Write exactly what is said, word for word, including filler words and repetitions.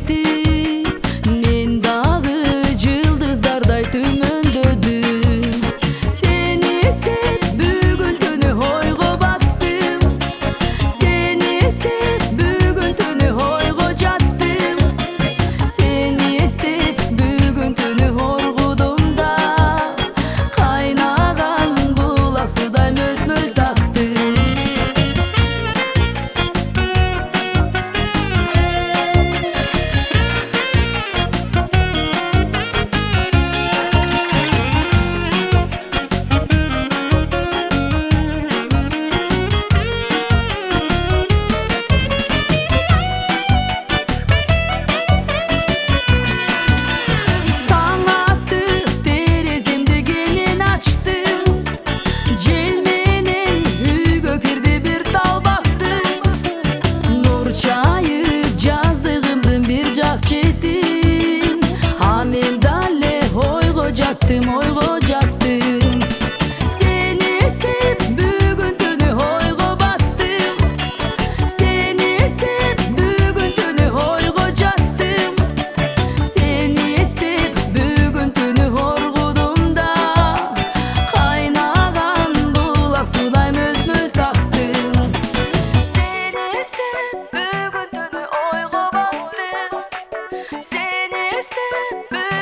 жетип, мен дагы жылдыздардай түмөндөдүм. Сени эстеп бүгүн түнү ойго баттым, сени эстеп бүгүн түнү ойго жаттым, сени эстеп бүгүн түнү оргудум да, кайнаган булак судай мөлт-мөлт тактым. Таң атты, тереземди кенен ачтым, жел менен үйгө кирди бир тал бактым. Нур чайып жаздыгымдын бир жак четин, а мен дале ойго жаттым, ойго жаттым. Сени эстеп бүгүн түнү ойго баттым, сени эстеп бүгүн түнү ойго жаттым, сени эстеп бүгүн түнү оргудум да, кайнаган булак судай мөлт-мөлт тактым. Сени эстеп бүгүн түнү ойго баттым, сени эстеп